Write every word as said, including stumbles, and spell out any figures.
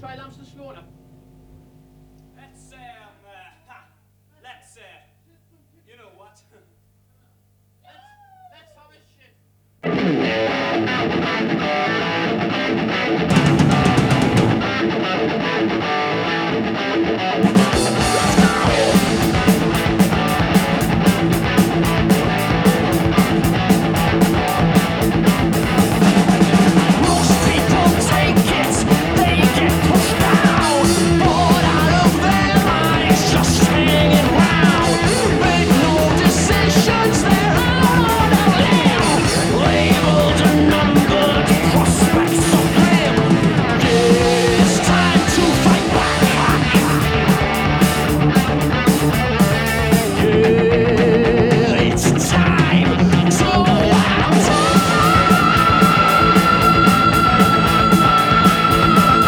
Try Lamston Schooner. Let's, um, uh, ha, let's, uh, you know what? let's, let's have a shit.